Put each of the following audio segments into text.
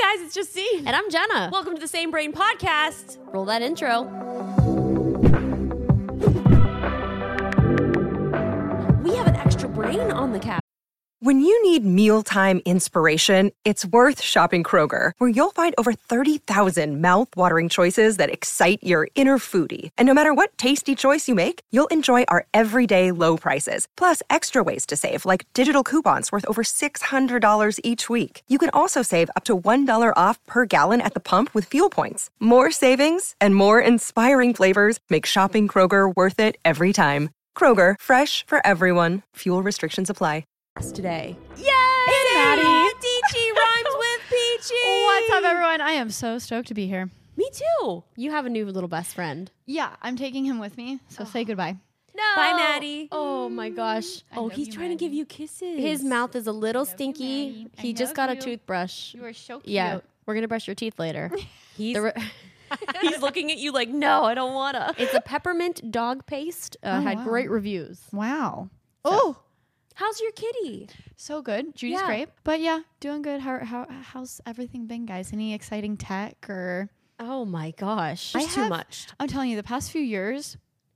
guys, it's Justine. And I'm Jenna. Welcome to the Same Brain Podcast. Roll that intro. We have an extra brain on the cast. When you need mealtime inspiration, it's worth shopping Kroger, where you'll find over 30,000 mouth-watering choices that excite your inner foodie. And no matter what tasty choice you make, you'll enjoy our everyday low prices, plus extra ways to save, like digital coupons worth over $600 each week. You can also save up to $1 off per gallon at the pump with fuel points. More savings and more inspiring flavors make shopping Kroger worth it every time. Kroger, fresh for everyone. Fuel restrictions apply. Today. Yay! It's Maddie. Peachy rhymes with Peachy. What's up, everyone? I am so stoked to be here. Me too. You have a new little best friend. Yeah, I'm taking him with me, so say goodbye. No. Bye, Maddie. Oh my gosh. Oh, he's trying to give you kisses. His mouth is a little Maddie. stinky. I He just love got a you. toothbrush. You are so cute. Yeah, we're going to brush your teeth later. He's looking at you like, no, I don't wanna. It's a peppermint dog paste. Had wow. great reviews. Wow. Oh, How's your kitty? so good. Judy's Yeah. great. But yeah, doing good. How's everything been, guys? Any exciting tech or? Oh my gosh. There's too much. I'm telling you, the past few years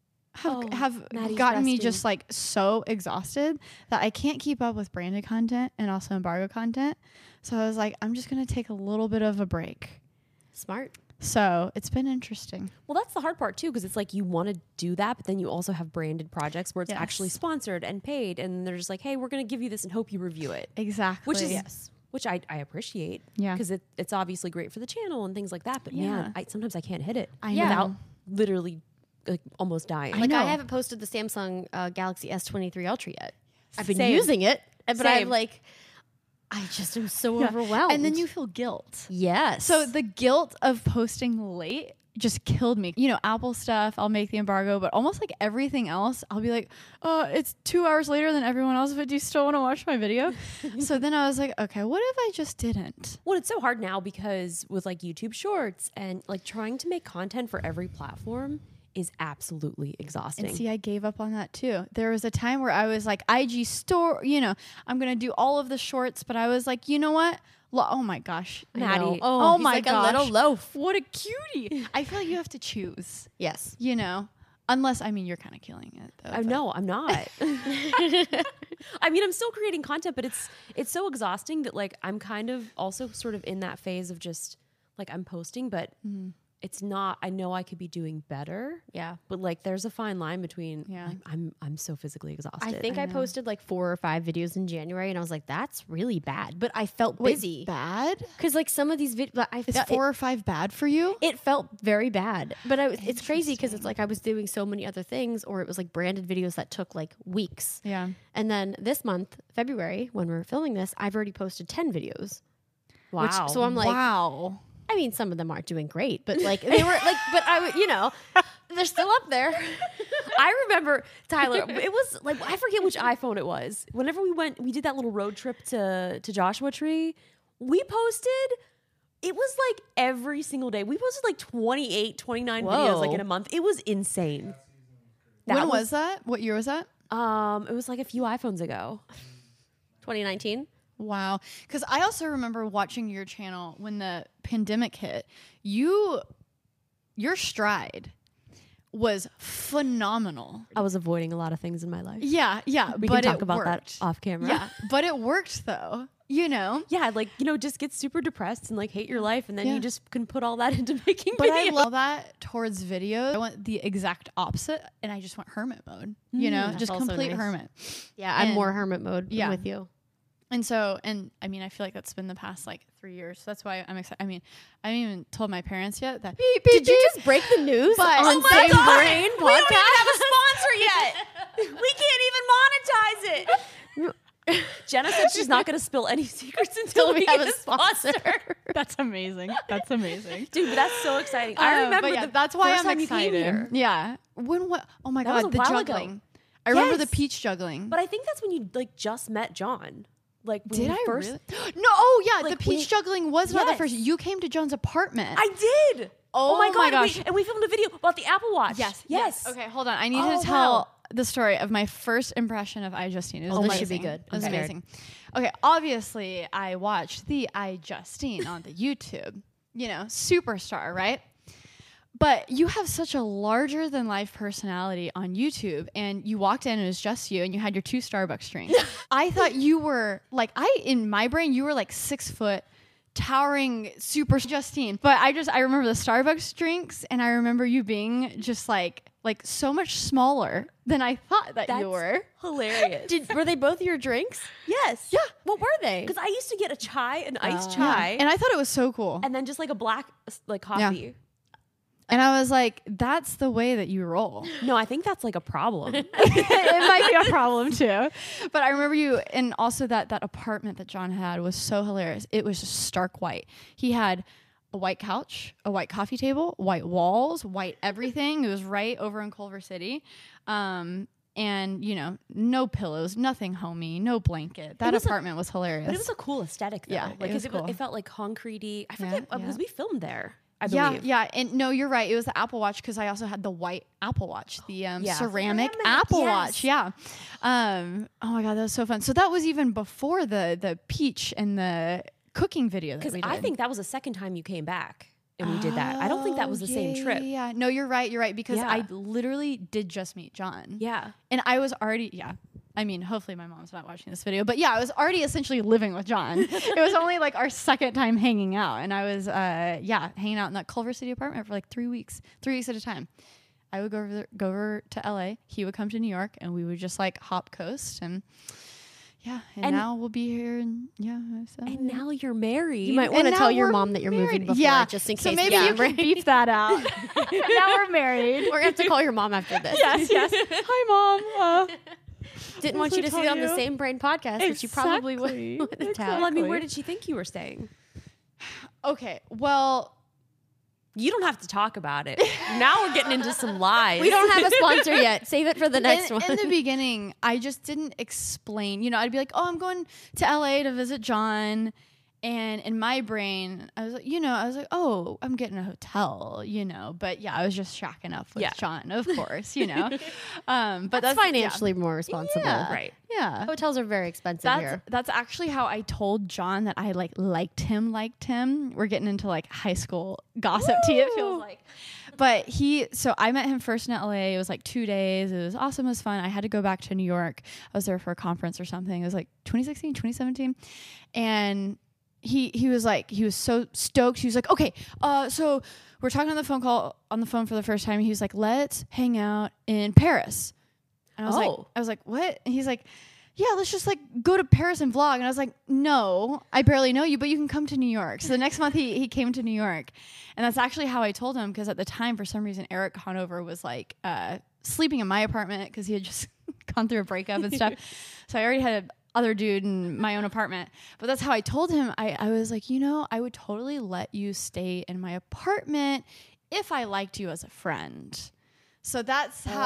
have Maddie's gotten me resting. just like so exhausted that I can't keep up with branded content and also embargo content. So I was like, I'm just going to take a little bit of a break. Smart. So it's been interesting. Well, that's the hard part too, because it's like you want to do that, but then you also have branded projects where it's Yes. actually sponsored and paid, and they're just like, hey, we're going to give you this and hope you review it. Exactly. Which is which I appreciate. Yeah. Because it's obviously great for the channel and things like that. But Yeah. man, sometimes I can't hit it I without know. literally like almost dying. Like I know. haven't posted the Samsung Galaxy S23 Ultra yet. I've been Same. using it, but Same. I just am so overwhelmed. And then you feel guilt. yes. So the guilt of posting late just killed me. You know, Apple stuff, I'll make the embargo, but almost like everything else, I'll be like, oh, it's 2 hours later than everyone else, but do you still want to watch my video? So then I was like, okay, what if I just didn't? Well, it's so hard now because with like YouTube Shorts and like trying to make content for every platform is absolutely exhausting. And see, I gave up on that too. There was a time where I was like, IG store, you know, I'm going to do all of the shorts, but I was like, you know what? Oh my gosh. I know. Maddie. Oh, Oh my like gosh. a little loaf. What a cutie. I feel like you have to choose, Yes. you know, unless, I mean, you're kind of killing it though. but- No, I'm not. I mean, I'm still creating content, but it's so exhausting that like I'm kind of also sort of in that phase of just like I'm posting, but it's not. I know I could be doing better. Yeah. But like there's a fine line between. Yeah. like, I'm so physically exhausted. I think I know. posted like 4 or 5 videos in January, and I was like, "That's really bad." But I felt busy Bad? because like some of these videos, I Is felt 4 or 5 bad for you? it felt very bad. But it's crazy because it's like I was doing so many other things, or it was like branded videos that took like weeks. Yeah. And then this month, February, when we're filming this, I've already posted 10 videos. wow. So I'm like, wow. I mean, some of them aren't doing great, but like they were like, but you know, they're still up there. I remember Tyler. It was like I forget which iPhone it was. Whenever we did that little road trip to Joshua Tree. We posted. It was like every single day. We posted like 28, 29 videos like Whoa. in a month. It was insane. When was that? What year was that? It was like a few iPhones ago. 2019. Wow. Because I also remember watching your channel when the pandemic hit. Your stride was phenomenal. I was avoiding a lot of things in my life. Yeah, yeah. We but can talk it about worked. that off camera. Yeah, but it worked though. You know. Yeah, like, just get super depressed and like hate your life, and then Yeah. you just can put all that into making But videos. I love that towards video. I went the exact opposite, and I just went hermit mode. You know, That's just also complete nice. hermit. Yeah, I'm And- more hermit mode Yeah. with you. And so, and I mean, I feel like that's been the past like 3 years. So that's why I'm excited. I mean, I haven't even told my parents yet that. Did you just break the news But- on Oh my Same God. Brain We don't even podcast? have a sponsor yet. We can't even monetize it. Jenna said she's not going to spill any secrets until we have get a sponsor. That's amazing. That's amazing. Dude, but that's so exciting. I remember but yeah, the that's why first I'm time excited. you came here. Yeah. When what? Oh my That was god, a the while ago. juggling. I remember the Yes. peach juggling. But I think that's when you like just met John. Like when did you I first? really? No. Oh yeah, Like, the when peach you- juggling was not the Yes. first. You came to John's apartment. I did. Oh my my god! gosh. And we filmed a video about the Apple Watch. Yes. Yes. Okay, hold on. I need Oh, to tell wow. the story of my first impression of iJustine. It was this amazing. should be good. It was Okay. amazing. Okay, obviously I watched the iJustine on the YouTube. You know, superstar, right? But you have such a larger than life personality on YouTube, and you walked in and it was just you, and you had your 2 Starbucks drinks. I thought you were like, in my brain, you were like 6 foot, towering super Justine. But I remember the Starbucks drinks, and I remember you being just like so much smaller than I thought that you were. Hilarious. Were they both your drinks? Yes. Yeah. What were they? Because I used to get a chai, an iced chai, And I thought it was so cool. and then just like a black like coffee. And I was like, that's the way that you roll. No, I think that's like a problem. It might be a problem too. But I remember you, and also that apartment that John had was so hilarious. It was just stark white. He had a white couch, a white coffee table, white walls, white everything. It was right over in Culver City. And, you know, no pillows, nothing homey, no blanket. That apartment was hilarious. But it was a cool aesthetic though. Yeah, like it was cool. it felt like concretey. I forget Yeah, because we filmed there. I Yeah, believe. yeah, and no, you're right. It was the Apple Watch because I also had the white Apple Watch, the ceramic Ceramic, Apple yes. Watch. Yeah. Oh my god, that was so fun. So that was even before the peach and the cooking video that Because we did. I think that was the second time you came back and we did that. I don't think that was the same trip. Yeah, no, you're right. You're right because Yeah. I literally did just meet John. Yeah. And I was already, I mean, hopefully my mom's not watching this video, but yeah, I was already essentially living with John. It was only like our second time hanging out. And I was, hanging out in that Culver City apartment for like 3 weeks at a time. I would go over to LA. He would come to New York and we would just like hop coast. And and now we'll be here. And so, And now you're married. You might want to And tell now your we're mom that you're moving married. before, Yeah, just in case. so maybe we you can beep that out. Now we're married. We're gonna have to call your mom after this. Yes. Hi, Mom. Didn't want you to see it on the Same Brain podcast, which you probably Exactly. wouldn't have. Well, I mean, where did she think you were staying? Okay, well, You don't have to talk about it. Now we're getting into some lies. We don't have a sponsor yet. Save it for the next one. in the beginning, I just didn't explain. You know, I'd be like, "Oh, I'm going to LA to visit John," and in my brain, I was like, "Oh, I'm getting a hotel," you know. But yeah, I was just shacking up with John, of course, you know. But that's financially more responsible. Yeah. Right. Yeah. Hotels are very expensive here. That's actually how I told John that I liked him. We're getting into like high school gossip tea, it feels like. But so I met him first in LA. It was like 2 days. It was awesome. It was fun. I had to go back to New York. I was there for a conference or something. It was like 2016, 2017. And he was so stoked. He was like, okay, so we're talking on the phone for the first time. He was like, let's hang out in Paris. And I was like, what? And he's like, yeah, let's just like go to Paris and vlog. And I was like, no, I barely know you, but you can come to New York. So the next month he came to New York. And that's actually how I told him, because at the time, for some reason, Eric Conover was like sleeping in my apartment because he had just gone through a breakup and stuff. So I already had other dude in my own apartment. But that's how I told him. I was like, I would totally let you stay in my apartment if I liked you as a friend. So that's how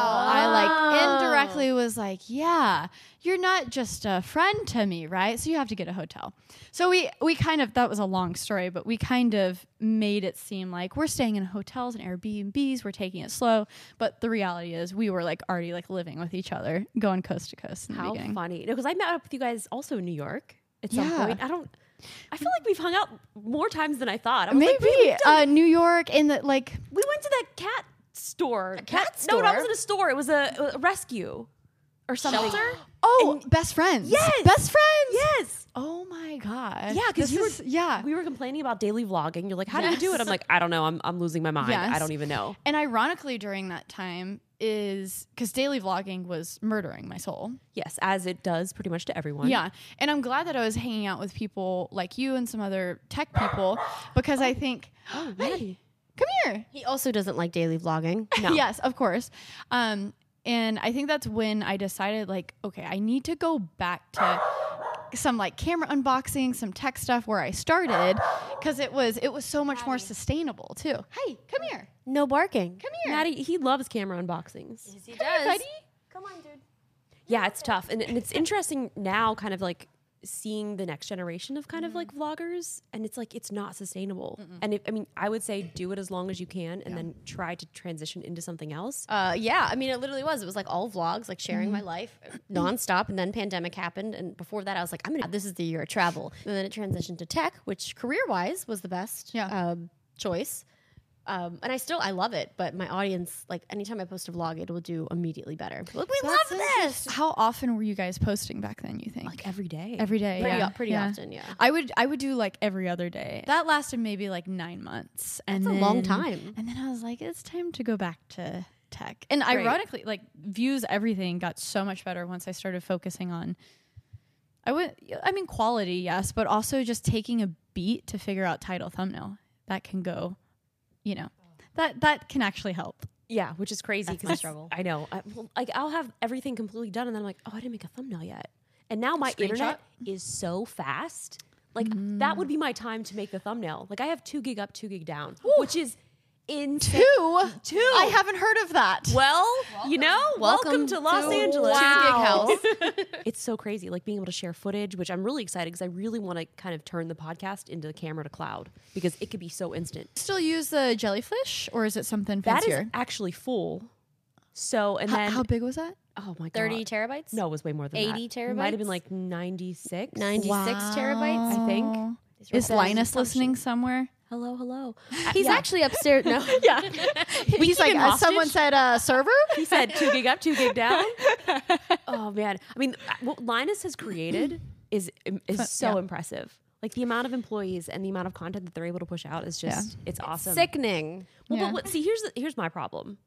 I indirectly was like, yeah, you're not just a friend to me, right? So you have to get a hotel. So we kind of, that was a long story, but we kind of made it seem like we're staying in hotels and Airbnbs, we're taking it slow. But the reality is we were like already like living with each other, going coast to coast in the How beginning. funny. Because I met up with you guys also in New York at some Yeah. point. I feel like we've hung out more times than I thought. I was Maybe like, New York and we we went to that cat store. cat No, that store? wasn't a store. It was a rescue or something. Oh, best friends. Yes. Best friends. Yes. Oh my God. Yeah, because yeah. we were complaining about daily vlogging. You're like, how do you do it? I'm like, I don't know. I'm losing my mind. Yes. I don't even know. And ironically, during that time is because daily vlogging was murdering my soul. Yes, as it does pretty much to everyone. Yeah. And I'm glad that I was hanging out with people like you and some other tech people because I think, hey, come here. He also doesn't like daily vlogging. No. Yes, of course. And I think that's when I decided like, okay, I need to go back to some like camera unboxing, some tech stuff where I started because it was so much more sustainable too. Hey, come here. No barking. Come here. Maddie, he loves camera unboxings. He Come here, buddy. Come on, dude. Yeah, it's tough. And it's interesting now, kind of like seeing the next generation of kind of like vloggers, and it's like it's not sustainable. And I mean, I would say do it as long as you can, and then try to transition into something else. Yeah, I mean, it literally was. It was like all vlogs, like sharing my life nonstop. And then pandemic happened. And before that, I was like, this is the year of travel. And then it transitioned to tech, which career-wise was the best choice. And I love it, but my audience, like anytime I post a vlog, it will do immediately better. Like, we love this. How often were you guys posting back then, you think? Like every day. Every day. Pretty often, yeah. I would do like every other day. That lasted maybe like 9 months. And That's a long time. And then I was like, it's time to go back to tech. And ironically, like views, everything got so much better once I started focusing on, quality, yes, but also just taking a beat to figure out title, thumbnail. That can go, that can actually help. Yeah, which is crazy That's my because struggle. I know. I'll have everything completely done, and then I'm like, oh, I didn't make a thumbnail yet. And now my internet is so fast. Like that would be my time to make the thumbnail. Like I have 2 gig up, 2 gig down, which is insane. Two. I haven't heard of that. Well, welcome to Los Angeles. Wow. 2 gig house. It's so crazy, like being able to share footage, which I'm really excited because I really want to kind of turn the podcast into the camera to cloud because it could be so instant. Still use the jellyfish, or is it something That fancier? is actually full. So, and then How big was that? oh my god, 30 terabytes? No, it was way more than 80 that. It might have been terabytes? like 96. 96 terabytes? I think. Is Linus listening somewhere? Hello. He's actually upstairs. No. Yeah. We He's keep like, him hostage. someone said server? He said 2 gig up, 2 gig down. Oh man, I mean, what Linus has created is so impressive. Like the amount of employees and the amount of content that they're able to push out is just it's awesome. Sickening. Well, but see, here's my problem.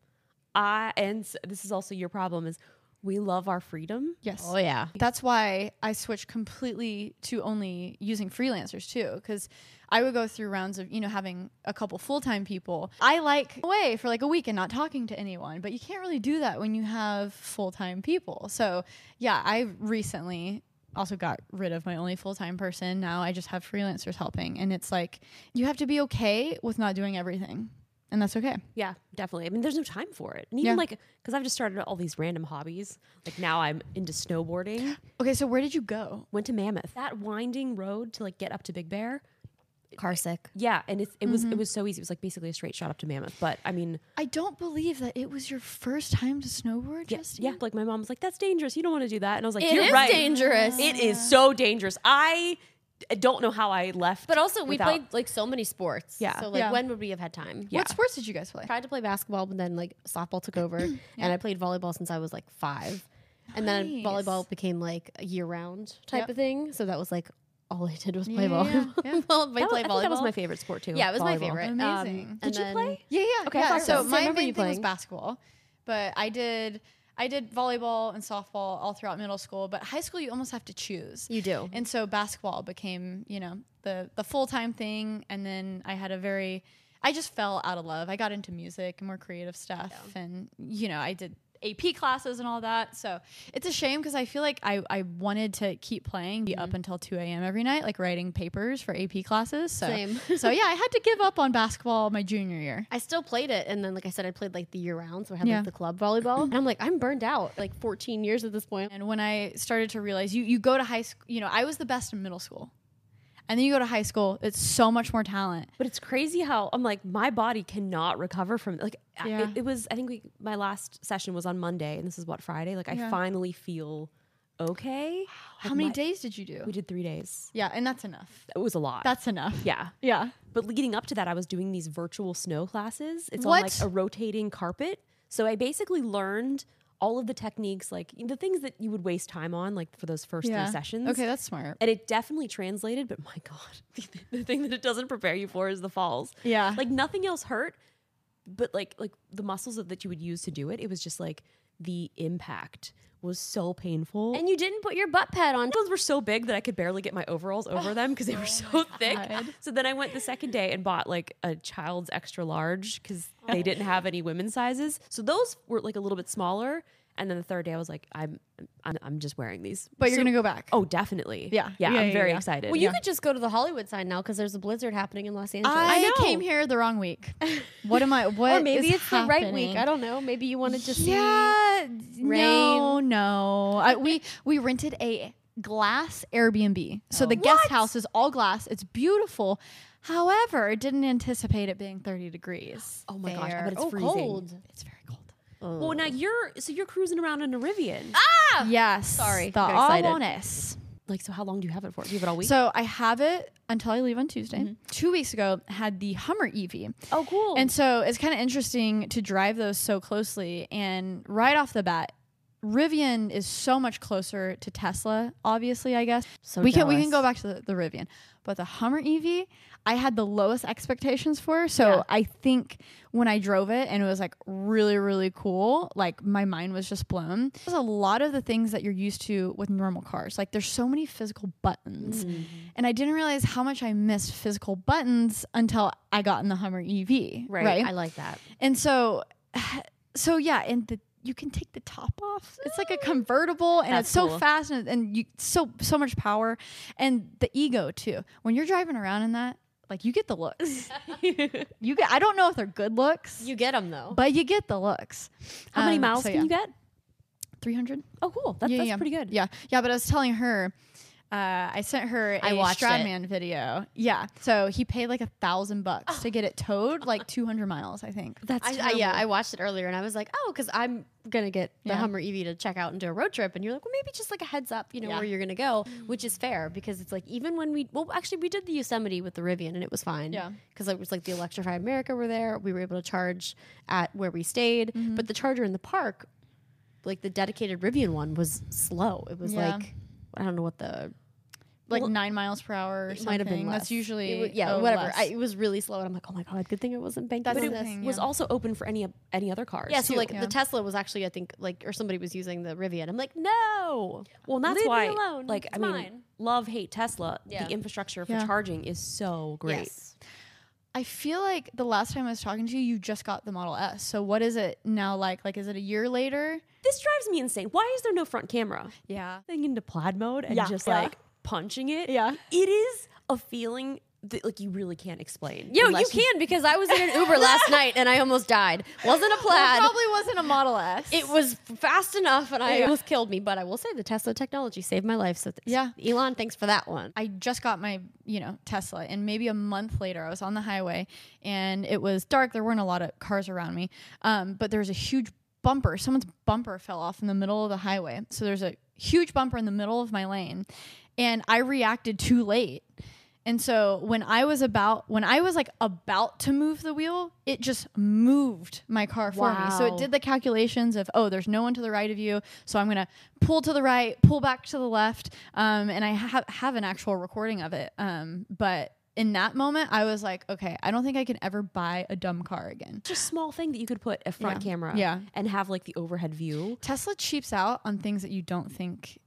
This is also your problem is we love our freedom. Yes. Oh, yeah. That's why I switched completely to only using freelancers too, because I would go through rounds of, having a couple full-time people. I like away for like a week and not talking to anyone, but you can't really do that when you have full-time people. So yeah, I recently also got rid of my only full-time person. Now I just have freelancers helping. And it's like, you have to be okay with not doing everything. And that's okay. Yeah, definitely. I mean, there's no time for it. And even because I've just started all these random hobbies. Like now I'm into snowboarding. Okay, so where did you go? Went to Mammoth. That winding road to like get up to Big Bear. Car sick. Yeah, and it was so easy. It was like basically a straight shot up to Mammoth. But I mean, I don't believe that it was your first time to snowboard. yeah. Like my mom was like, "That's dangerous. You don't want to do that." And I was like, It "You're is right. dangerous. It is so dangerous." I don't know how I left. But also, we without- played like so many sports. Yeah. So like, Yeah. when would we have had time? Yeah. What sports did you guys play? Tried to play basketball, but then like softball took over, and I played volleyball since I was like 5, and then Nice. volleyball became like a year-round type Yep. of thing. So that was like all I did was play Yeah, volleyball. yeah. Play I think volleyball. that was my favorite sport too. Yeah, it was my volleyball. favorite. Amazing. And Did you then- play? Yeah. Okay, I Yeah. thought So so. my remember main you thing was playing. basketball, but I did volleyball and softball all throughout middle school. But high school, you almost have to choose. You do. And so basketball became, the full-time thing. And then I just fell out of love. I got into music and more creative stuff. And, I did AP classes and all that. So it's a shame because I feel like I wanted to keep playing, be up until 2 a.m. every night, like writing papers for AP classes. So, Same. so yeah, I had to give up on basketball my junior year. I still played it, and then like I said, I played like the year round, so I had Yeah. like the club volleyball. And I'm like, I'm burned out. Like 14 years at this point. And when I started to realize you go to high school, I was the best in middle school. And then you go to high school, it's so much more talent. But it's crazy how I'm like my body cannot recover from like Yeah. it was. I think my last session was on Monday, and this is what Friday. Like I Yeah. finally feel okay. How many days did you do? We did 3 days. Yeah, and that's enough. It was a lot. That's enough. yeah. Yeah. But leading up to that, I was doing these virtual snow classes. It's on What? like a rotating carpet. So I basically learned all of the techniques, like the things that you would waste time on, like for those first 3 sessions. Okay, that's smart. And it definitely translated, but my God, the thing that it doesn't prepare you for is the falls. Yeah. Like nothing else hurt, but like the muscles that you would use to do it, it was just like the impact was so painful. And you didn't put your butt pad on. Those were so big that I could barely get my overalls over them because they were so thick. God. So then I went the second day and bought like a child's extra large because they didn't have any women's sizes. So those were like a little bit smaller. And then the third day I was like, I'm just wearing these. But you're So- going to go back. Oh, definitely. Yeah. Yeah, Yeah, I'm yeah, very yeah. excited. Well, you could just go to the Hollywood side now because there's a blizzard happening in Los Angeles. I know. came here the wrong week. What am I? What or maybe is it's the right happening? week. I don't know. Maybe you wanted to see. Yeah. rain. No. We rented a glass Airbnb. So the guest house is all glass. It's beautiful. However, didn't anticipate it being 30 degrees. Oh my gosh, I bet it's Oh, freezing. cold. It's very cold. Well, now you're cruising around in a Rivian. Yes. Sorry, The I got excited. Awareness. Like, so how long do you have it for? Do you have it all week? So I have it until I leave on Tuesday. 2 weeks ago, had the Hummer EV. oh, cool. And so it's kind of interesting to drive those so closely. And right off the bat, Rivian is so much closer to Tesla, obviously, I guess. So we can jealous. go back to the Rivian. But the Hummer EV, I had the lowest expectations for. So I think when I drove it and it was like really, really cool, like my mind was just blown. There's a lot of the things that you're used to with normal cars. Like there's so many physical buttons. And I didn't realize how much I missed physical buttons until I got in the Hummer EV. Right. I like that. And so yeah, and you can take the top off. It's like a convertible, and That's it's so cool. fast, and you so much power, and the ego too. When you're driving around in that, like you get the looks. I don't know if they're good looks, You get them though. but you get the looks. how many miles so can you get? 300. Oh, cool. That's pretty good. Yeah. But I was telling her. I sent her I a watched Stradman video. Yeah. So he paid like $1,000 to get it towed, like 200 miles, I think. That's I watched it earlier and I was like, oh, because I'm gonna get the Yeah. Hummer EV to check out and do a road trip, and you're like, well, maybe just like a heads up, where you're gonna go, which is fair because it's like even when we did the Yosemite with the Rivian and it was fine, Yeah. because it was like the Electrify America were there, we were able to charge at where we stayed, but the charger in the park, like the dedicated Rivian one, was slow. It was Yeah. like I don't know what the Like Well, 9 miles per hour or it something. might have been less. That's usually whatever. less. It was really slow, and I'm like, oh my god, good thing it wasn't banked. That's on the this. thing. was Yeah. also open for any other cars. Yeah, so too. like the Tesla was actually, I think, like, or somebody was using the Rivian. I'm like, no. Well, and that's Leave me why, alone. like, It's I mean, mine. love, hate Tesla. Yeah. The infrastructure for Yeah. charging is so great. Yes. I feel like the last time I was talking to you, you just got the Model S. So what is it now like? Like, is it a year later? This drives me insane. Why is there no front camera? Yeah. Thing into plaid mode and Yeah. just Yeah. like punching it. Yeah. It is a feeling that like you really can't explain. Yo, you unless can, because I was in an Uber last night and I almost died. Wasn't a Well, it plaid. probably wasn't a Model S. It was fast enough and I almost killed me. But I will say the Tesla technology saved my life. So Yeah. Elon, thanks for that one. I just got my, Tesla, and maybe a month later, I was on the highway, and it was dark. There weren't a lot of cars around me, but there was a huge bumper. Someone's bumper fell off in the middle of the highway. So there's a huge bumper in the middle of my lane, and I reacted too late. And so when I was like about to move the wheel, it just moved my car for me. So Wow. it did the calculations of, oh, there's no one to the right of you, so I'm gonna pull to the right, pull back to the left, and I have an actual recording of it. But in that moment, I was like, okay, I don't think I can ever buy a dumb car again. just small thing that you could put a front Yeah. camera Yeah. and have like the overhead view. Tesla cheaps out on things that you don't think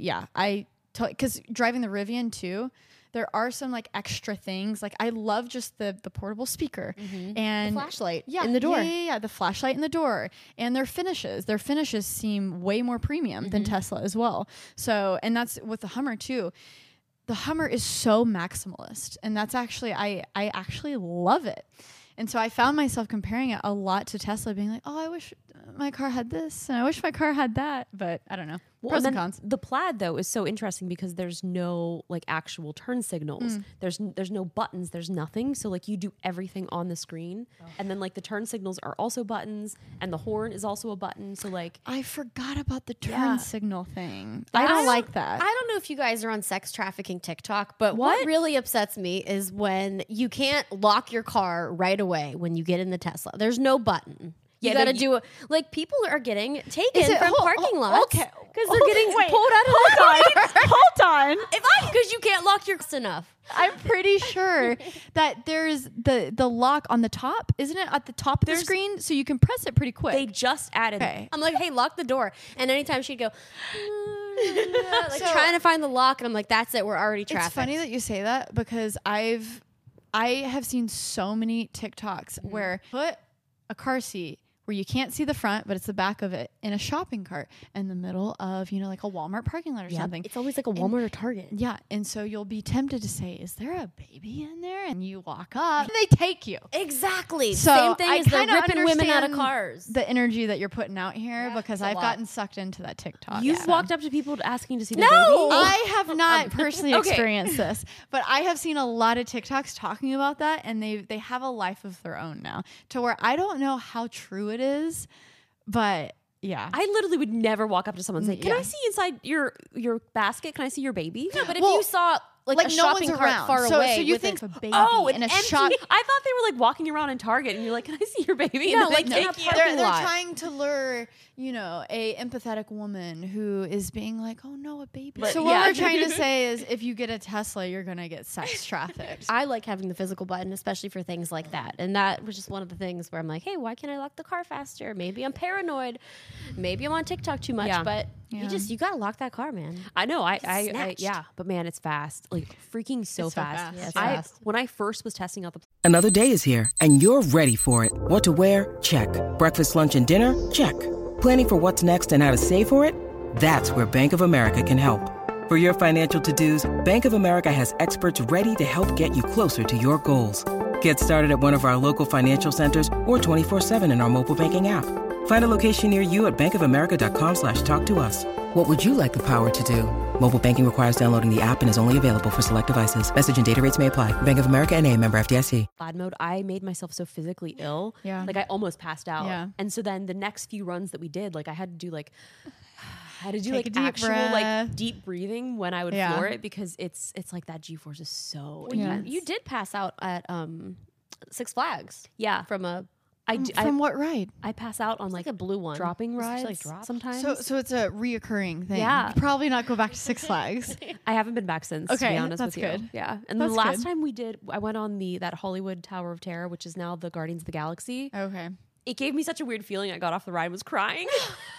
because driving the Rivian too, there are some like extra things. Like I love just the portable speaker and Flashlight in the door. Yeah, the flashlight in the door and their finishes. Their finishes seem way more premium than Tesla as well. So, and that's with the Hummer too. The Hummer is so maximalist, and that's actually I actually love it. And so I found myself comparing it a lot to Tesla, being like, oh, I wish my car had this, and I wish my car had that. But I don't know. Pros and then cons. The plaid though is so interesting because there's no like actual turn signals. There's no buttons. There's nothing. So like you do everything on the screen, and then like the turn signals are also buttons, and the horn is also a button. So like I forgot about the turn Yeah. signal thing. I don't like that. I don't know if you guys are on sex trafficking TikTok, but what really upsets me is when you can't lock your car right away when you get in the Tesla. There's no button. You Yeah, gotta no, do it. Like people are getting taken Is it- from hold- parking hold- lots okay. because they're getting Wait, pulled out of the car. Hold on. Because you can't lock your enough. I'm pretty sure that there's the lock on the top, isn't it? At the top of the screen, so you can press it pretty quick. they just added. Okay. I'm like, hey, lock the door. And anytime she'd go, like trying to find the lock, and I'm like, that's it. We're already trafficked. It's funny that you say that because I have seen so many TikToks where put a car seat where you can't see the front, but it's the back of it in a shopping cart in the middle of, you know, like a Walmart parking lot or something. It's always like a Walmart or Target. Yeah. And so you'll be tempted to say, is there a baby in there? And you walk up and they take you. Exactly. So Same thing I as they're kinda ripping women out of understand cars. The energy that you're putting out here because it's a I've lot. gotten sucked into that TikTok. You've walked up to people asking to see the No! baby? I have not personally Okay. experienced this, but I have seen a lot of TikToks talking about that, and they have a life of their own now, to where I don't know how true it is, but yeah. I literally would never walk up to someone and say, "Can Yeah. I see inside your basket? Can I see your baby?" No, but if Well, you saw like a no shopping one's cart around. far so, away, so you with think a- a baby Oh, in an a empty. shop. I thought they were like walking around in Target, and you're like, "Can I see your baby?" No, And then like they in a take you. parking They're lot. trying to lure, you know, a empathetic woman who is being like, oh no, a baby. But So what yeah. we're trying to say is if you get a Tesla, you're going to get sex trafficked. I like having the physical button, especially for things like that. And that was just one of the things where I'm like, hey, why can't I lock the car faster? Maybe I'm paranoid. Maybe I'm on TikTok too much. Yeah. But Yeah. you gotta lock that car, man. I know. I snatched. yeah, but man, it's fast. Like freaking so It's so fast. fast. Yeah, it's I fast. when I first was testing out the Another day is here, and you're ready for it. What to wear? Check. Breakfast, lunch, and dinner? Check. Planning for what's next and how to save for it? That's where Bank of America can help. For your financial to-dos, Bank of America has experts ready to help get you closer to your goals. Get started at one of our local financial centers or 24/7 in our mobile banking app. Find a location near you at bankofamerica.com/talktous. What would you like the power to do? Mobile banking requires downloading the app and is only available for select devices. Message and data rates may apply. Bank of America N.A., member FDIC. glad mode, I made myself so physically ill. Yeah. Like I almost passed out. Yeah. And so then the next few runs that we did, like I had to do like Take a like deep actual breath. like deep breathing when I would Yeah. floor it because it's like that G-force is so Yeah. intense. You did pass out at Six Flags. Yeah. From a From what ride? I pass out on like a blue one. dropping Was it rides like drop? sometimes. So it's a reoccurring thing. Yeah. Probably not go back to Six Flags. I haven't been back since, to Okay, be honest that's with you. good. Yeah. And That's the last good. time we did, I went on that Hollywood Tower of Terror, which is now the Guardians of the Galaxy. Okay. It gave me such a weird feeling. I got off the ride and was crying.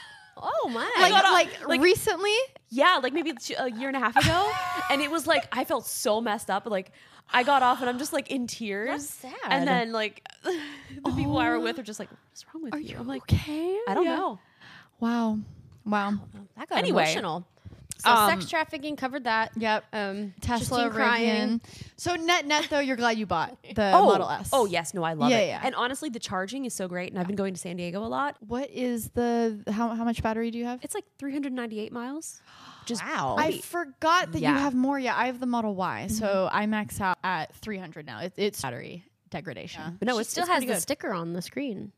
Oh my. Like recently? Yeah, like maybe a year and a half ago. And it was like, I felt so messed up. Like, I got off and I'm just like in tears. That's sad. And then like the people I were with are just like, what's wrong with you? I'm like, okay? I don't know. Wow. that got Anyway. emotional. So sex trafficking, covered that. Yep. Justine Tesla crying. Rivian. So net though, you're glad you bought the Model S. Oh, yes. No, I love Yeah, it. yeah. And honestly, the charging is so great. And I've been going to San Diego a lot. What is the how much battery do you have? It's like 398 miles. Just Wow. I forgot that you Yeah. have more. Yeah, I have the Model Y, so I max out at 300 now. It's battery degradation. But no, She it's still it's has pretty the good. sticker on the screen.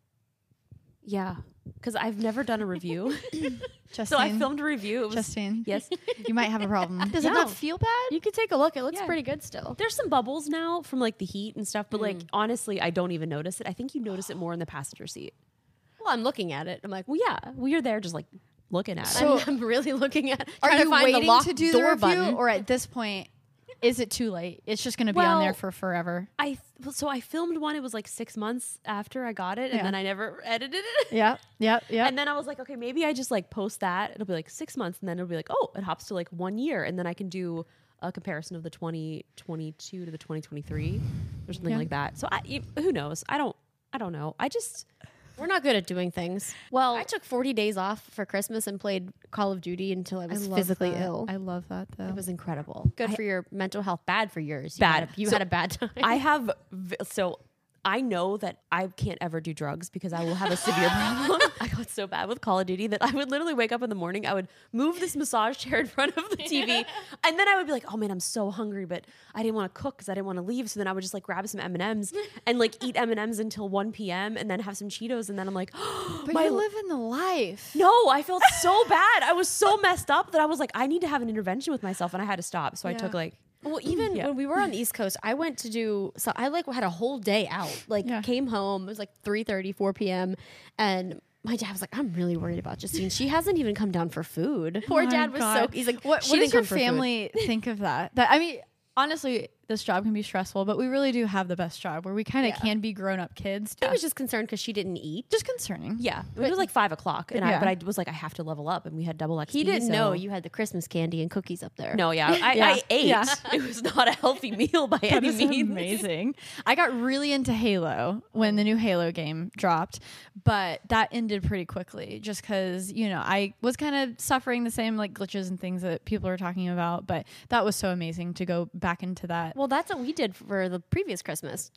Yeah. Because I've never done a review. Justine, So I filmed a review. It was, Justine, yes. you might have a problem. Does it No. not feel bad? You could take a look. It looks Yeah. pretty good still. There's some bubbles now from like the heat and stuff, but like Mm. honestly, I don't even notice it. I think you notice it more in the passenger seat. Well, I'm looking at it. I'm like, Well, yeah, well, you're there just like looking at it. So- I'm really looking at. Are trying you to find waiting the lock to do the door review, button? or at this point, is it too late? It's just going to be on there Well, for forever. So I filmed one. It was like 6 months after I got it, and Yeah. then I never edited it. Yep. And then I was like, okay, maybe I just like post that. It'll be like 6 months, and then it'll be like, oh, it hops to like 1 year, and then I can do a comparison of the 2022 to the 2023 or something Yeah. like that. So who knows? I don't know. We're not good at doing things. Well, I took 40 days off for Christmas and played Call of Duty until I was love physically that. ill. I love that though. It was incredible. Good for your mental health. Bad for yours. Bad. You So- had a bad time. I have so I know that I can't ever do drugs because I will have a severe problem. I got so bad with Call of Duty that I would literally wake up in the morning, I would move this massage chair in front of the TV, and then I would be like, oh man, I'm so hungry, but I didn't want to cook because I didn't want to leave. So then I would just like grab some M&Ms and like eat M&Ms until 1 p.m. and then have some Cheetos, and then I'm like, But you're living the life. no, I felt so bad. I was so messed up that I was like, I need to have an intervention with myself, and I had to stop. So I took like Well, even Yeah. when we were on the East Coast, I went to do, so I like had a whole day out, like Yeah. came home, it was like 3:30, 4 p.m. And my dad was like, I'm really worried about Justine. She hasn't even come down for food. Poor Oh my dad was God. so, he's like, What she does didn't your come for food. family think of that? That I mean, honestly, this job can be stressful, but we really do have the best job where we kind of can be grown up kids. I was just concerned because she didn't eat. Just concerning. Yeah. It was like 5 o'clock. And I was like, I have to level up. And we had double XP. He didn't know you had the Christmas candy and cookies up there. No, yeah. I ate. Yeah. It was not a healthy meal by any means. Amazing. I got really into Halo when the new Halo game dropped, but that ended pretty quickly just because, you know, I was kind of suffering the same like glitches and things that people are talking about, but that was so amazing to go back into that. Well, that's what we did for the previous Christmas,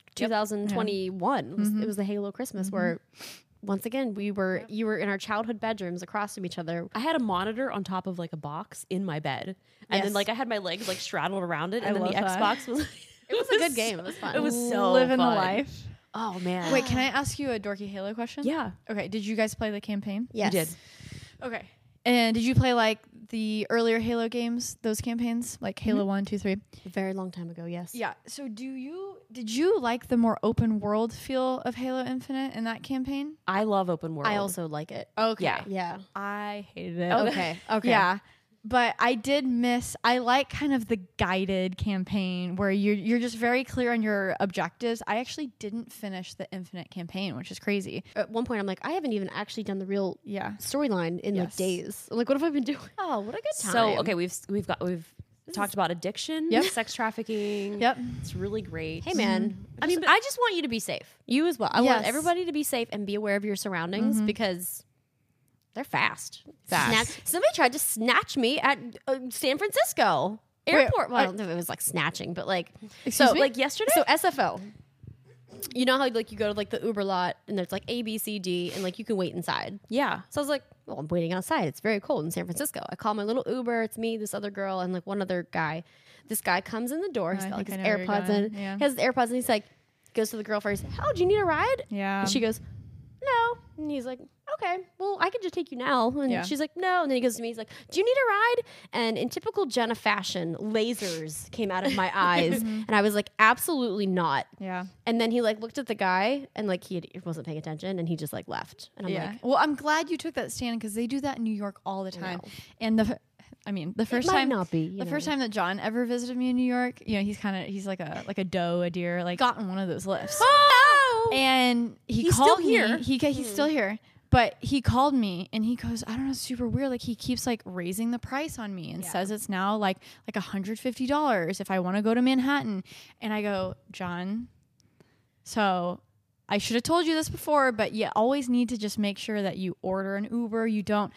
2021. It was the Halo Christmas where once again, you were in our childhood bedrooms across from each other. I had a monitor on top of like a box in my bed. And then like I had my legs like straddled around it. And then the Xbox was it was a good game. It was fun. It was so living fun. the life. Oh man. Wait, can I ask you a dorky Halo question? Yeah. Okay. Did you guys play the campaign? Yes. We did. Okay. And did you play like the earlier Halo games, those campaigns, like Halo 1, 2, 3? A very long time ago, yes. Yeah. So did you like the more open world feel of Halo Infinite in that campaign? I love open world. I also like it. Okay. Yeah. Yeah. I hated it. Okay. Yeah. But I like kind of the guided campaign where you're just very clear on your objectives. I actually didn't finish the Infinite campaign, which is crazy. At one point, I'm like, I haven't even actually done the real storyline in like days. I'm like, what have I been doing? Oh, what a good time. So okay, we've talked about addiction, sex trafficking. Yep. It's really great. Hey man, I mean, I just want you to be safe. You as well. I want Yes. everybody to be safe and be aware of your surroundings because they're fast. Somebody tried to snatch me at San Francisco airport. Well, I don't know if it was like snatching, but like, Excuse me? like yesterday. So SFO. You know how like you go to like the Uber lot and there's like A, B, C, D, and like you can wait inside. Yeah. So I was like, well, I'm waiting outside. It's very cold in San Francisco. I call my little Uber. It's me, this other girl, and like one other guy. This guy comes in the door. He's got like his AirPods in. Yeah. He has his AirPods and he's like, goes to the girl first. Oh, do you need a ride? Yeah. And she goes, no. And he's like, okay, well, I could just take you now. And she's like, no. And then he goes to me, he's like, do you need a ride? And in typical Jenna fashion, lasers came out of my eyes. And I was like, absolutely not. Yeah. And then he like looked at the guy and like he wasn't paying attention and he just like left. And I'm like, well, I'm glad you took that stand because they do that in New York all the time. And the first might time not be, the first time that John ever visited me in New York, you know, he's like a doe, a deer, like gotten one of those lifts. And he's called still here. He's still here. But he called me and he goes, I don't know, it's super weird. Like he keeps like raising the price on me and says it's now like $150 if I want to go to Manhattan. And I go, John, so I should have told you this before, but you always need to just make sure that you order an Uber. You don't,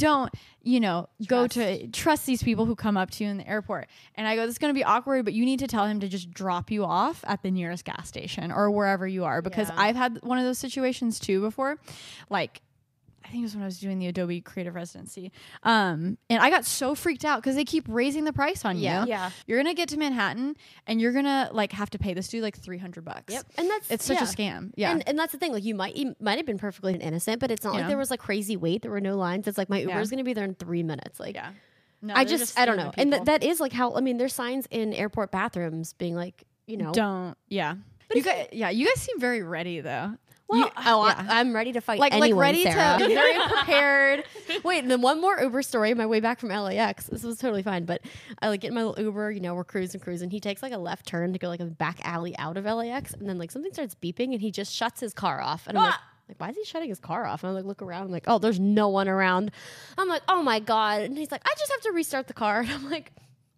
go to trust these people who come up to you in the airport. And I go, this is going to be awkward, but you need to tell him to just drop you off at the nearest gas station or wherever you are. Because I've had one of those situations too before. Like, I think it was when I was doing the Adobe Creative Residency. And I got so freaked out because they keep raising the price on you. Yeah. You're going to get to Manhattan and you're going to like have to pay this dude like $300. Yep. And it's such a scam. Yeah. And that's the thing. Like you might have been perfectly innocent, but it's not like there was like crazy wait. There were no lines. It's like my Uber is going to be there in 3 minutes. Like, no, I don't know. And that is like how, I mean, there's signs in airport bathrooms being like, don't. Yeah. But you guys seem very ready though. Well, I'm ready to fight anyone, ready Sarah. to very prepared. Wait, and then one more Uber story. My way back from LAX. This was totally fine, but I like get in my little Uber. We're cruising. He takes like a left turn to go like a back alley out of LAX, and then like something starts beeping, and he just shuts his car off. And I'm like, why is he shutting his car off? And I like look around. I'm like, oh, there's no one around. I'm like, oh my god. And he's like, I just have to restart the car. And I'm like,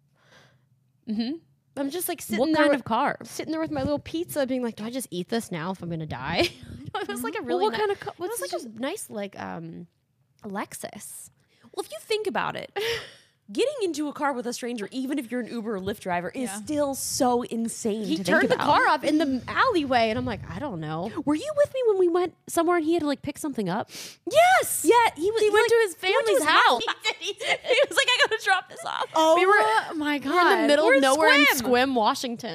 I'm just like sitting there. What kind of car? Sitting there with my little pizza, being like, do I just eat this now if I'm gonna die? It was like a really what kind of car? It was like a nice like Lexus. Well, if you think about it, getting into a car with a stranger, even if you're an Uber or Lyft driver, is still so insane. He to turned think the about. car off in the alleyway, and I'm like, I don't know. Were you with me when we went somewhere and he had to like pick something up? Yes. Yeah, he went to his family's house. He He was like, I gotta drop this off. Oh my god! We're in the middle We're of in nowhere in Sequim. Sequim, Washington.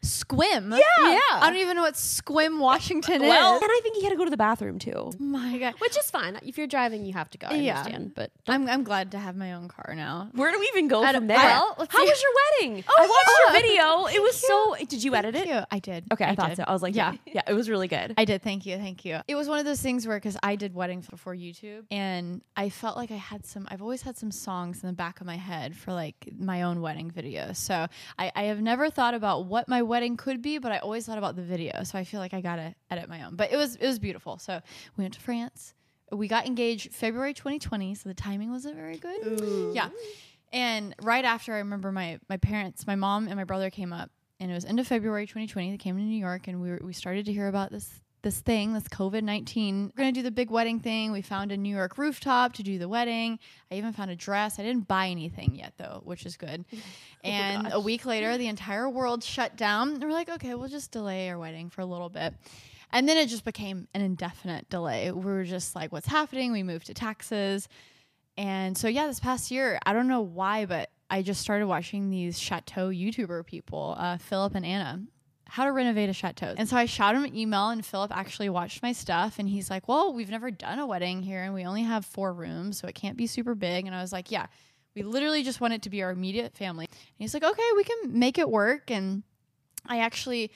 Squim. Yeah. I don't even know what Squim, Washington Well, is. and I think he had to go to the bathroom too. Oh my God. Which is fine. If you're driving, you have to go. I understand. But I'm glad to have my own car now. Where do we even go from there? well, let's How see. was your wedding? I watched your video. It was so. Did you edit it? Thank you. I did. Okay, I thought did. so. I was like, yeah, it was really good. I did. Thank you. Thank you. It was one of those things where, because I did weddings before YouTube, and I felt like I've always had some songs in the back of my head for like my own wedding videos. So I have never thought about what my wedding could be, but I always thought about the video. So I feel like I got to edit my own. But it was beautiful. So we went to France. We got engaged February 2020. So the timing wasn't very good. Ooh. Yeah. And right after, I remember my parents, my mom and my brother came up, and it was end of February 2020. They came to New York, and we started to hear about this COVID-19. We're going to do the big wedding thing. We found a New York rooftop to do the wedding. I even found a dress. I didn't buy anything yet though, which is good. And a week later, the entire world shut down. And we're like, okay, we'll just delay our wedding for a little bit. And then it just became an indefinite delay. We were just like, what's happening? We moved to Texas. And so, yeah, this past year, I don't know why, but I just started watching these chateau YouTuber people, Philip and Anna, how to renovate a chateau. And so I shot him an email, and Philip actually watched my stuff, and he's like, well, we've never done a wedding here, and we only have 4 rooms, so it can't be super big. And I was like, yeah, we literally just want it to be our immediate family. And he's like, okay, we can make it work. And I actually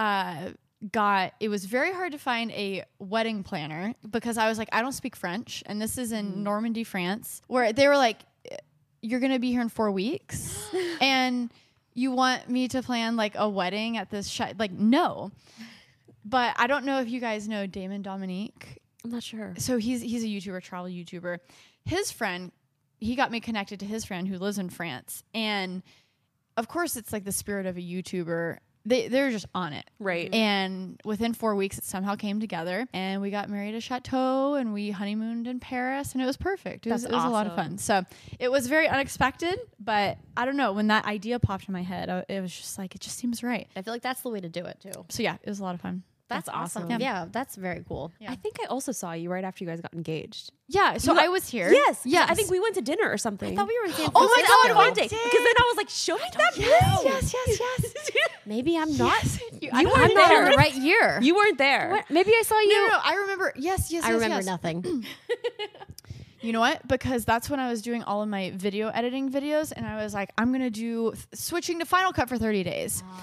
it was very hard to find a wedding planner, because I was like, I don't speak French, and this is in Normandy, France, where they were like, you're going to be here in 4 weeks, and you want me to plan like a wedding at this like, no. But I don't know if you guys know Damon Dominique. I'm not sure. So he's a YouTuber, travel YouTuber. His friend, he got me connected to his friend who lives in France. And of course, it's like the spirit of a YouTuber. They're just on it. Right. And within 4 weeks, it somehow came together, and we got married at Chateau, and we honeymooned in Paris, and it was perfect. It was a lot of fun. So it was very unexpected, but I don't know, when that idea popped in my head, it was just like, it just seems right. I feel like that's the way to do it too. So yeah, it was a lot of fun. That's awesome. Yeah. Yeah, that's very cool. Yeah. I think I also saw you right after you guys got engaged. Yeah, so I was here. Yes. Yes. I think we went to dinner or something. I thought we were in San Oh my Francisco. God, one day. Because then I was like, show me that Yes. Maybe I'm not. I'm I'm not in the right year. You weren't there. What? Maybe I saw you. No, I remember. Yes. I remember nothing. You know what? Because that's when I was doing all of my video editing videos, and I was like, I'm going to do switching to Final Cut for 30 days. Oh.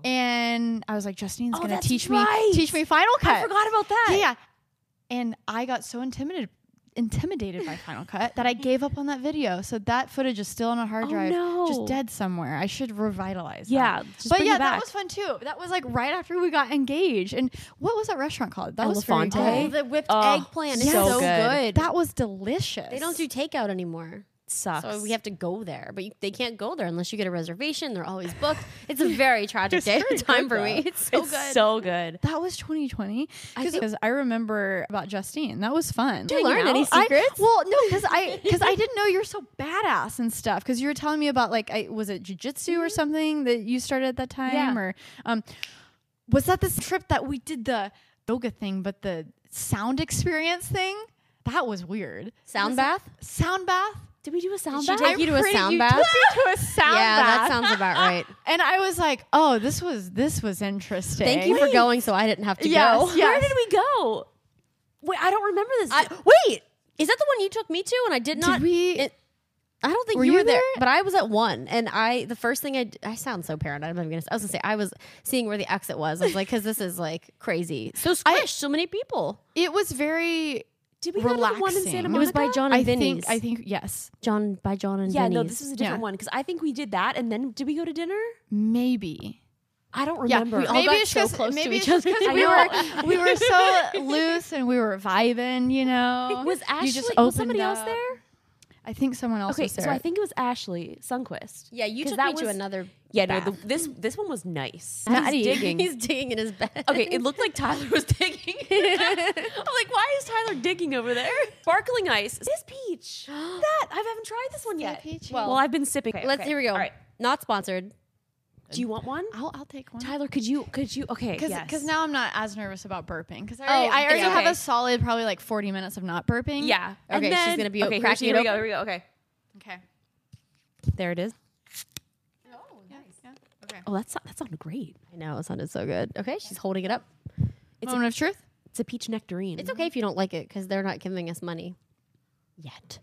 And I was like, Justine's going to that's teach right. me Final Cut. I forgot about that. Yeah. And I got so intimidated by Final Cut that I gave up on that video. So that footage is still on a hard drive, no. just dead somewhere. I should revitalize Yeah, that. just But bring yeah, it back. that was fun too. That was like right after we got engaged. And what was that restaurant called? That was very Elefante. good. The whipped Oh, eggplant is so so good. good. That was delicious. They don't do takeout anymore. Sucks. So we have to go there, but they can't go there unless you get a reservation. They're always booked. It's a very tragic day or time for me. It's so good. so good. That was 2020. Because I remember about Justine. That was fun. Did you learn any secrets? Well, no, because I didn't know you're so badass and stuff. Because you were telling me about was it jujitsu or something that you started at that time? Yeah. Or was that this trip that we did the yoga thing, but the sound experience thing? That was weird. Sound bath? Sound bath? Did we do a sound Did she bath? take you to a sound You bath? took me to a sound Yeah, bath. that sounds about right. And I was like, oh, this was interesting. Thank you for going so I didn't have to Yes, go. yes. Where did we go? Wait, I don't remember this. Wait, is that the one you took me to and I did not? we- I don't think Were you you were there, there? but I was at one, and the first thing I sound so paranoid. I was gonna say I was seeing where the exit was. I was like, because this is like crazy. So squished, so many people. It was very Did we go to the one in relaxing. Santa It Monica? was by John and Vinny's. I think yes, John and Yeah, Vinny's. no, this is a different Yeah. one because I think we did that and then did we go to dinner? maybe. I don't Yeah, remember. we all maybe got it's so just close to maybe each it's just other. because we were so loose and we were vibing, you know. was Ashley? You just Was somebody opened else up. there? I think someone else Okay, was there. so I think it was Ashley Sunquist. Yeah, you 'Cause took that me to was- another. Yeah, no, bath. this one was nice. Maddie, He's digging. He's digging in his bed. Okay, it looked like Tyler was digging. I'm like, why is Tyler digging over there? Sparkling ice. This peach. That I haven't tried this one yet. peachy. Well, I've been sipping. Okay, Here we go. All right. Not sponsored. Do you want one? I'll take one. Tyler, could you? Okay, Because yes. now I'm not as nervous about burping because Oh, I already yeah. have Okay. a solid probably like 40 minutes of not burping. Yeah. Okay, And she's then- gonna be okay. cracking Here it we go. open. Here we go. Okay. Okay. There it is. Oh, nice. Yeah. Oh, that sounded great. I know, it sounded so good. Okay, she's holding it up. Moment of truth. It's a peach nectarine. It's okay if you don't like it because they're not giving us money yet.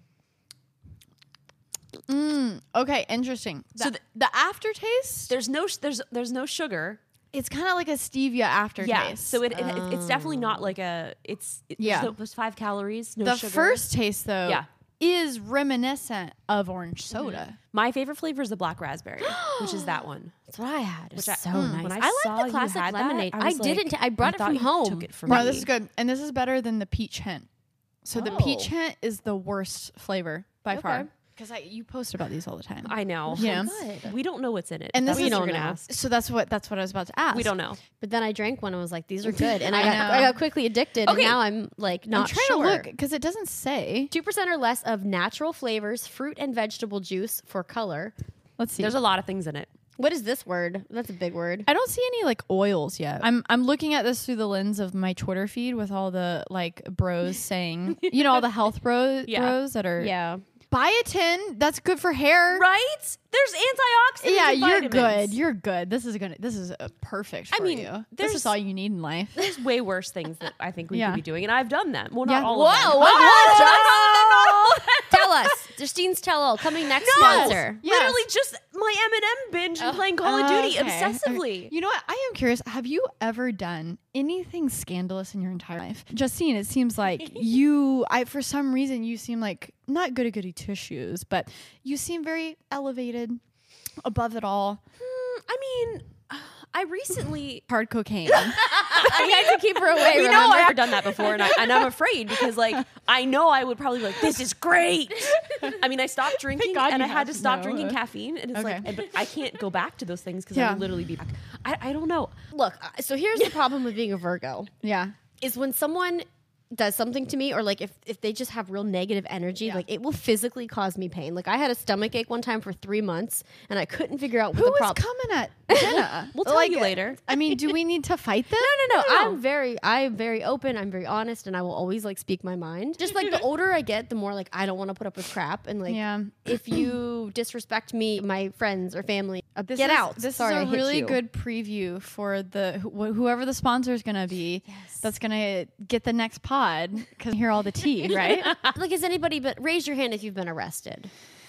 Okay, interesting. So The aftertaste, There's no sugar. it's kind of like a stevia aftertaste. Yeah. So it's definitely not like a. There's 5 calories. No the sugar. first taste though, Yeah. is reminiscent of orange soda. My favorite flavor is the black raspberry, which is that one. That's what I had. It's I- so nice. when I I saw like the you classic had that, lemonade. I was didn't. like, I brought I it thought from you home. took it from Wow, me. this is good, and this is better than the peach hint. So the peach hint is the worst flavor by far. Because you post about these all the time. I know. Yeah. We don't know what's in it. And this That's is what you're don't gonna know. ask. So that's what I was about to ask. We don't know. But then I drank one and was like, these are good. And I know. got quickly addicted. Okay. And now I'm like I'm not trying sure. to look because it doesn't say. 2% or less of natural flavors, fruit and vegetable juice for color. Let's see. There's a lot of things in it. What is this word? That's a big word. I don't see any like oils yet. I'm looking at this through the lens of my Twitter feed with all the like bros saying, all the health bros that are Yeah. biotin. That's good for hair. Right? There's antioxidants. Yeah, and you're vitamins. good. You're good. This is perfect for mean, you. This there's- is all you need in life. There's way worse things that I think we Yeah. could be doing, and I've done them. Well, not Yeah. all of them. Tell us. Justine's Tell All coming next No! sponsor. Yes. Literally just my M&M binge and playing Call of Duty Okay. obsessively. Okay. You know what? I am curious. Have you ever done anything scandalous in your entire life? Justine, it seems like for some reason, you seem like not goody two-shoes, but you seem very elevated above it all. I mean, I recently... Hard cocaine. I had to keep her away. You know, remember? I've done that before, and I'm afraid because, like, I know I would probably be like, this is great. I mean, I stopped drinking, God and you I had to have stop no. drinking caffeine, and it's Okay. but I can't go back to those things because Yeah. I will literally be back. I don't know. Look, so here's the problem with being a Virgo. Yeah. Is when someone does something to me, or like if they just have real negative energy, like it will physically cause me pain. Like I had a stomach ache one time for 3 months, and I couldn't figure out what Who the is problem. coming at Jenna? We'll tell you later. I mean, do we need to fight this? No. I'm very open. I'm very honest, and I will always like speak my mind. Just like the older I get, the more like I don't want to put up with crap. And like, Yeah. if you disrespect me, my friends or family, This get is- out. This Sorry, I is a hit really you. good preview for whoever the sponsor is going to be. That's going to get the next pod because hear all the tea, right? Like, is anybody? But raise your hand if you've been arrested.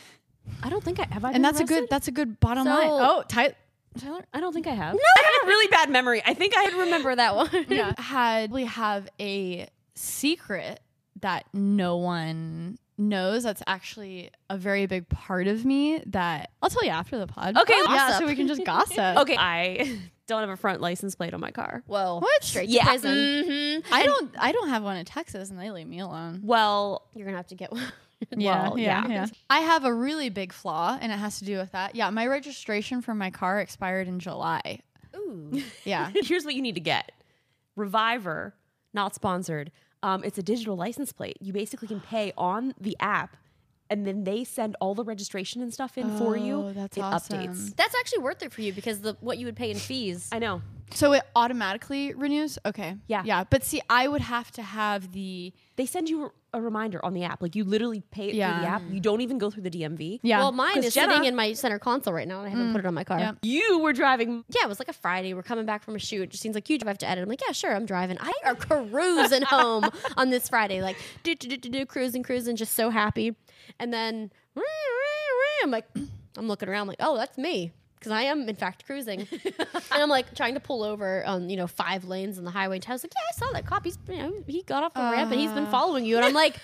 I don't think I have. And that's a good bottom line. So- Oh, Tyler. I don't think I have. I have a really bad memory. I think I had Remember that one? Yeah. We have a secret that no one knows. That's actually a very big part of me that I'll tell you after the pod. Okay, Yeah, gossip. so we can just gossip. Okay, I don't have a front license plate on my car. Well, What? straight to Yeah. prison. I don't have one in Texas and they leave me alone. Well, You're gonna have to get one. Well, yeah. I have a really big flaw and it has to do with that. Yeah, my registration for my car expired in July. Ooh. Yeah. here's what you need to get. Reviver, not sponsored. It's a digital license plate. You basically can pay on the app, and then they send all the registration and stuff in for you. Oh, that's it awesome. updates. That's actually worth it for you because what you would pay in fees. I know. So it automatically renews? Okay. Yeah. Yeah. But see, I would have to have the They send you a reminder on the app. Like you literally pay it through Yeah. the app. You don't even go through the DMV. Yeah. Well, mine 'Cause is Jenna- sitting in my center console right now, and I haven't put it on my car. Yeah. You were driving. Yeah, it was like a Friday. We're coming back from a shoot. It just seems like you have to edit. I'm like, yeah, sure, I'm driving. I are cruising home on this Friday, like cruising, just so happy. And then I'm like, I'm looking around, like, oh, that's me. Because I am, in fact, cruising. And I'm like trying to pull over on, 5 lanes on the highway. And I was like, yeah, I saw that cop. He got off the ramp and he's been following you. And I'm like,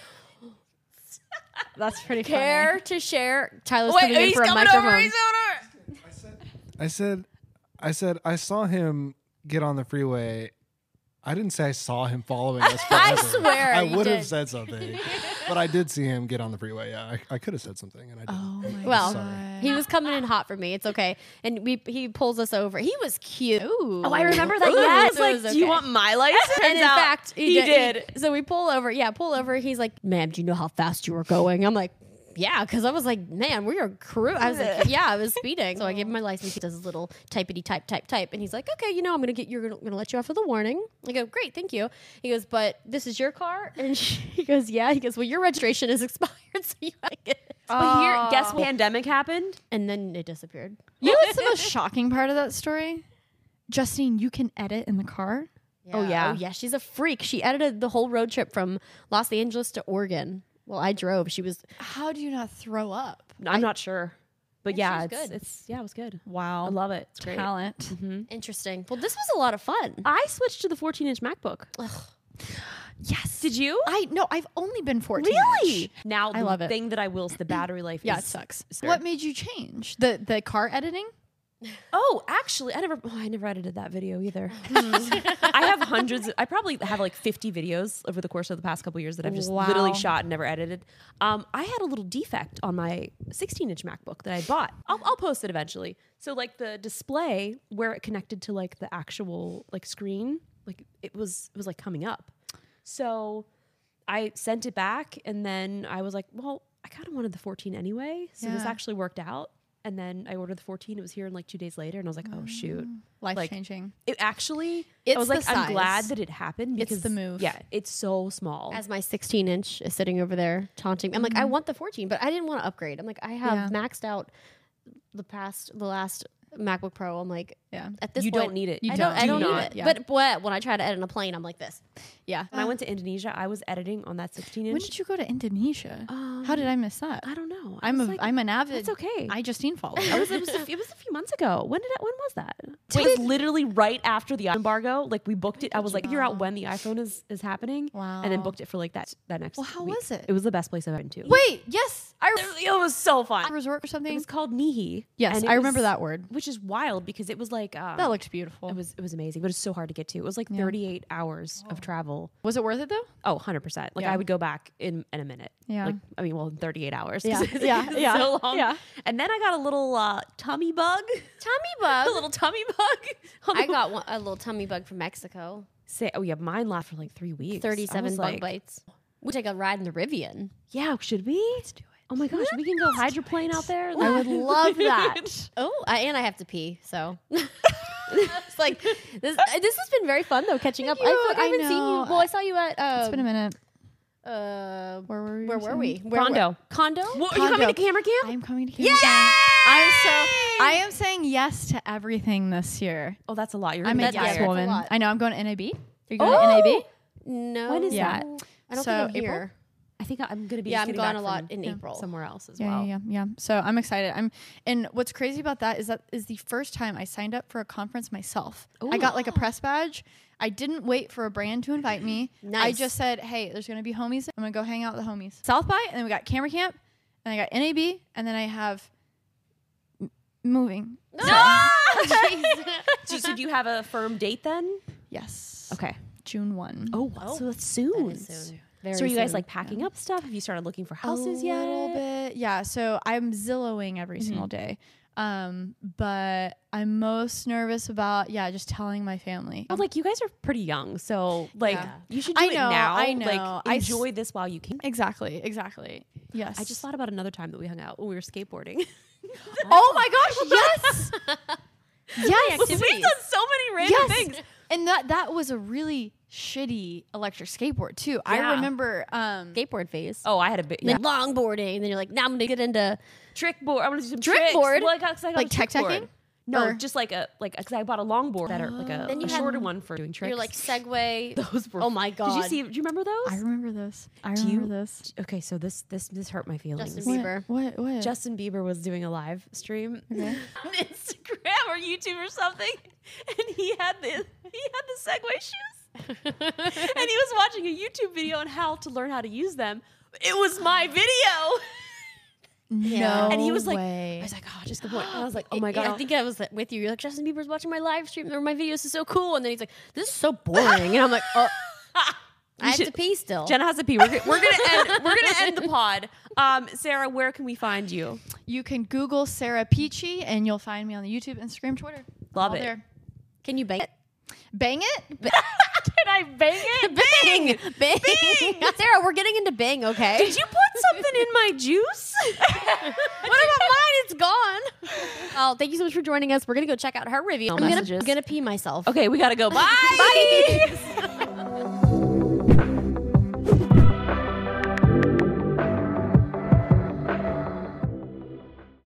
That's pretty care to share. Tyler's coming in for a microphone. I said I saw him get on the freeway. I didn't say I saw him following us forever. swear I you would have did. said something. But I did see him get on the freeway. Yeah, I could have said something and I didn't. Oh my Well, God. he was coming in hot for me. It's okay. And he pulls us over. He was cute. Oh, I remember that. Ooh, Yes. so it was Like, do you okay. want my license? And Turns in out fact, he did. So we pull over. Yeah, pull over. He's like, ma'am, do you know how fast you were going? I'm like, Yeah, because I was like, man, we are crew. I was like, yeah, I was speeding. So I gave him my license. He does his little typity type. And he's like, okay, you're gonna let you off with a warning. I go, great, thank you. He goes, but this is your car? And he goes, yeah. He goes, well, your registration is expired, so you gotta get it. But here, guess what pandemic happened? And then it disappeared. You know what's the most shocking part of that story? Justine, you can edit in the car. Oh, yeah. Oh, yeah. She's a freak. She edited the whole road trip from Los Angeles to Oregon. Well, I drove. She was. How do you not throw up? I'm not sure. But yeah, she's good. it was good. Wow. I love it. It's great. Talent. Interesting. Well, this was a lot of fun. I switched to the 14-inch MacBook. Yes. Did you? I've only been 14. Really? Now, I the love it. thing that I will is the battery life. Yeah, is, it sucks. is- What made you change? The car editing? Oh, actually, I never edited that video either. I have hundreds. I probably have like 50 videos over the course of the past couple years that I've just literally shot and never edited. I had a little defect on my 16-inch MacBook that I bought. I'll post it eventually. So like the display where it connected to like the actual like screen, like it was like coming up. So I sent it back, and then I was like, well, I kind of wanted the 14 anyway. So this Yeah. actually worked out. And then I ordered the 14. It was here in like 2 days later. And I was like, oh, shoot. Life Like, changing. It actually, It's I was the like, I'm glad size. that it happened. It's Because, the move. Yeah, it's so small. As my 16-inch is sitting over there taunting me. I'm like, I want the 14, but I didn't want to upgrade. I'm like, I have maxed out the last MacBook Pro. I'm like, Yeah. at this You point, don't need it. You I don't. don't Do need not, it. yeah. But when I try to edit in a plane, I'm like this. Yeah. When I went to Indonesia, I was editing on that 16-inch. When did you go to Indonesia? How did I miss that? I don't know. I'm was like, I'm an avid. That's okay. Justine follower. it was a few months ago. When was that? It was literally right after the embargo. Like we booked it. I was like, figure out when the iPhone is happening. Wow. And then booked it for like that next. Well, how week. was it? It was the best place I've been to. Wait, yes, It was so fun. resort or something. It was called Nihi. Yes, and it I remember was- that word. which is wild because it was like That looked beautiful. it was amazing, but it's so hard to get to. It was like 38 hours of travel. Was it worth it though? Oh, 100%. Like Yeah. I would go back in a minute. Yeah. Like I mean, well, in 38 hours. Yeah. It's Yeah. so long. Yeah. And then I got a little tummy bug. Tummy bug. A little tummy bug. I got a little tummy bug from Mexico. Oh yeah, mine lasted for like 3 weeks. 37 I was bug like, bites. We take a ride in the Rivian. Yeah, should we? Let's do it. Oh my gosh, we can go hydroplane out there. I would love that. Oh, and I have to pee, so it's like this has been very fun though. Catching up. I feel like I haven't seen you. know. Well, I saw you at. It's been a minute. Where Where were we? were we? Condo. Condo. Well, are you coming to camera camp? I'm coming to Camp Camp. I am saying yes to everything this year. Oh, that's a lot. You're I'm a gonna yeah, get yes that's a woman. lot. I know. I'm going to NAB. Are you going to NAB? No. When is Yeah. that? I don't So, think I'm April? here. I think I'm gonna be. Yeah, just I'm getting gone back a lot from in April. somewhere else as Yeah, well. yeah. So I'm excited. And what's crazy about that is the first time I signed up for a conference myself. I got like a press badge. I didn't wait for a brand to invite me. I Nice. just said, hey, there's going to be homies. I'm going to go hang out with the homies. South by, and then we got Camera Camp, and I got NAB, and then I have moving. So do you have a firm date then? Yes. Okay. June 1. Oh, so that's soon. That is soon. Very So are you guys soon. like packing up stuff? Have you started looking for A houses little yet? bit. Yeah. So I'm Zillowing every single day. But I'm most nervous about, just telling my family. Well, like you guys are pretty young, so like Yeah. you should do I it know, now. I know. Like enjoy this while you can. Exactly. Yes. I just thought about another time that we hung out when we were skateboarding. oh my gosh, yes. yes. We've done so many random things. And that was a really shitty electric skateboard too. I Yeah. remember skateboard phase. Oh, I had a bit. Then longboarding, and then you're like, now I'm gonna get into Trick board. I want to do some Trick tricks. board? Well, I got like a trick tech board. teching? No, Or- just like because I bought a longboard that are like Then a you had- shorter one for doing tricks. you're like Segway. those were. Oh my god. Did you see? Do you remember those? I remember this. you- this. Okay, so this hurt my feelings. Justin Bieber. What? Justin Bieber was doing a live stream on Instagram or YouTube or something, and he had the Segway shoes, and he was watching a YouTube video on how to learn how to use them. It was my video, No. and he was like, way. I was like, oh, just the point. And I was like, oh my god, I think I was with you. You're like, Justin Bieber's watching my live stream or my videos is so cool. And then he's like, this is so boring. And I'm like, oh, I have to pee still. Jenna has to pee. We're gonna end the pod. Sarah, where can we find you? You can Google Sarah Peachy and you'll find me on the YouTube, Instagram, Twitter. Love All it. There. Can you bang it? Bang it? Can I bang it? Bing! Bing! Sarah, we're getting into Bing, okay? Did you put something in my juice? What about mine? It's gone. Oh, thank you so much for joining us. We're going to go check out her review. I'm Messages. gonna pee myself. Okay, we gotta go. Bye. Bye.